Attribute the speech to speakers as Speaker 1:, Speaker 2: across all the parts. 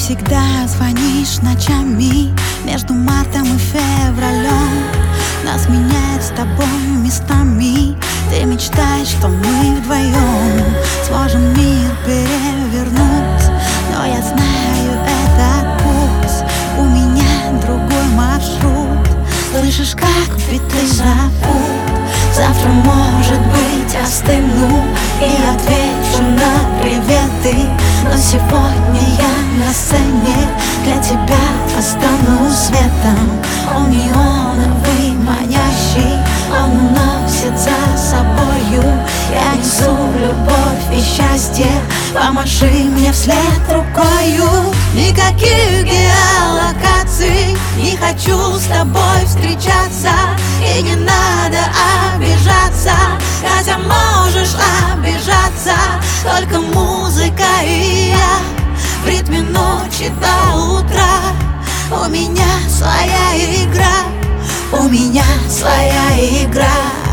Speaker 1: всегда звонишь ночами между мартом и февралем. Нас меняет с тобой местами. Ты мечтаешь, что мы вдвоем сможем мир перевернуть. Но я знаю этот путь, у меня другой маршрут. Слышишь, как биты зовут? Завтра, может быть, остыну и отвечу на приветы. Но сегодня я на сцене, для тебя останусь светом. Он неоновый, манящий, он уносит за собою. Я несу любовь и счастье, помаши мне вслед рукою. Никаких геолокаций, не хочу с тобой встречаться. И не надо обижаться, хотя можешь обижаться. Только музыка и я в ритме ночи до утра. У меня своя игра, у меня своя игра.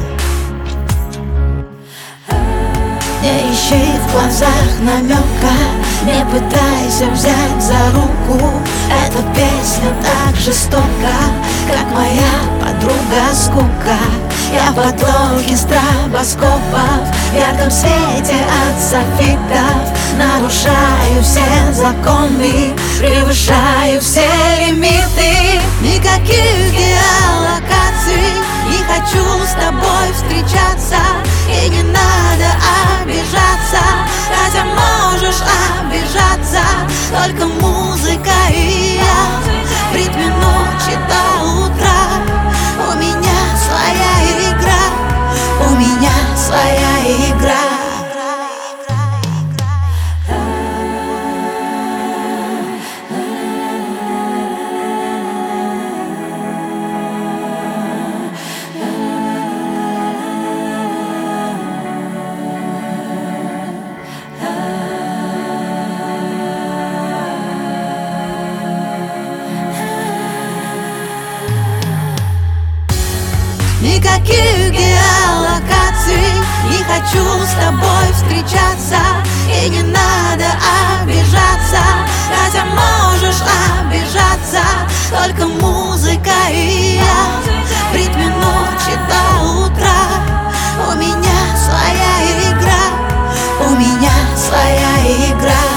Speaker 1: Не ищи в глазах намека, не пытайся взять за руку. Эта песня так жестока, как моя подруга скука. Я в подлоге стробоскопов, в ярком свете от софитов. Нарушаю все законы, превышаю все лимиты. Никаких геолокаций, не хочу с тобой встречаться. И не надо обижаться, хотя можешь обижаться. Только музыка и я в ритме ночи до утра. У меня своя игра, у меня своя игра. Никаких геолокаций, не хочу с тобой встречаться. И не надо обижаться, хотя можешь обижаться. Только музыка и я в ритме ночи до утра. У меня своя игра, у меня своя игра.